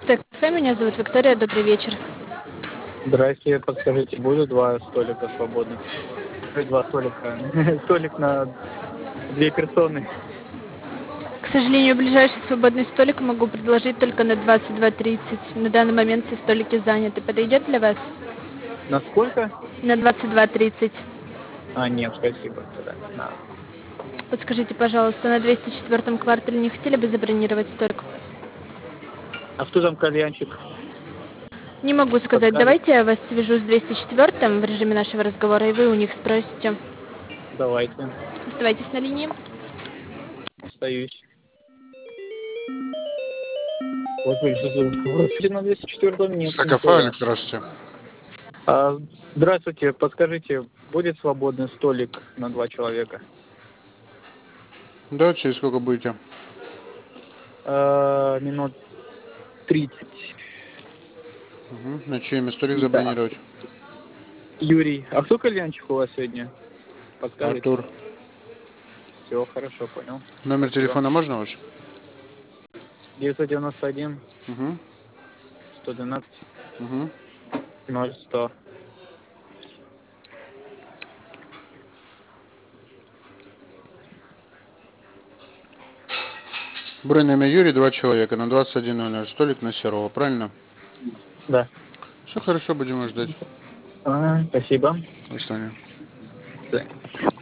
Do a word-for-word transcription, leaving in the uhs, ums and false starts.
Так, кафе, меня зовут Виктория, добрый вечер. Здрасте, подскажите, будут два столика свободных? Ой, Два столика. Столик на две персоны. К сожалению, ближайший свободный столик могу предложить только на двадцать два тридцать. На данный момент все столики заняты. Подойдет для вас? На сколько? На двадцать два тридцать. А, нет, спасибо, тогда не надо. Подскажите, пожалуйста, на двести четвёртом квартале не хотели бы забронировать столик? А что там кальянчик? Не могу сказать. Подскажет? Давайте я вас свяжу с двести четвёртым в режиме нашего разговора, и вы у них спросите. Давайте. Оставайтесь на линии. Остаюсь. Господи, что за... Господи, на двести четвёртом нет Сакофайлик, никого. здравствуйте. А, здравствуйте, подскажите, будет свободный столик на два человека? Да, через сколько будете? А, минут тридцать. Угу. На чье имя столик Да. забронировать? Юрий, а кто кальянчик у вас сегодня? Подскажите? Артур. Все, хорошо, понял. Номер Спасибо. телефона можно ваш? девятьсот девяносто один Угу. сто двенадцать Угу. ноль сто. Бронь на имя Юрий, два человека, на двадцать один ноль ноль. Столик на Серова, правильно? Да. Все хорошо, будем вас ждать. А, спасибо. До свидания. До свидания.